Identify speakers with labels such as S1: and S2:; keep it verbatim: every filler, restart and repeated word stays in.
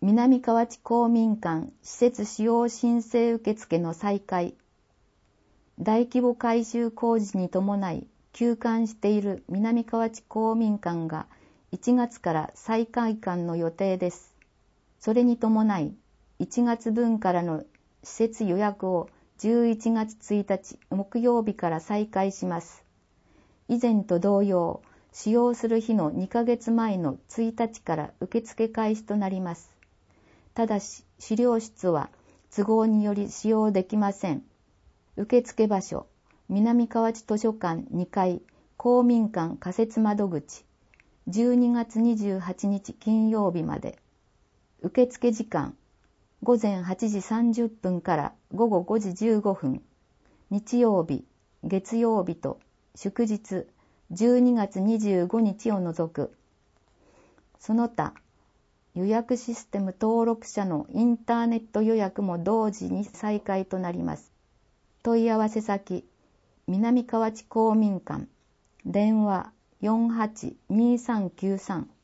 S1: 南河内公民館施設使用申請受付の再開。大規模改修工事に伴い休館している南河内公民館がいちがつから再開館の予定です。それに伴いいちがつぶんからの施設予約をじゅういちがつついたち木曜日から再開します。以前と同様、使用する日のにかげつまえのついたちから受付開始となります。ただし、資料室は都合により使用できません。受付場所、南河内図書館にかい、公民館仮設窓口、じゅうにがつにじゅうはちにち金曜日まで。受付時間、ごぜんはちじさんじゅっぷんからごごごじじゅうごふん、日曜日、月曜日と祝日、じゅうにがつにじゅうごにちを除く。その他、予約システム登録者のインターネット予約も同時に再開となります。問い合わせ先、南河内公民館、電話 よんはちにーさんきゅうさん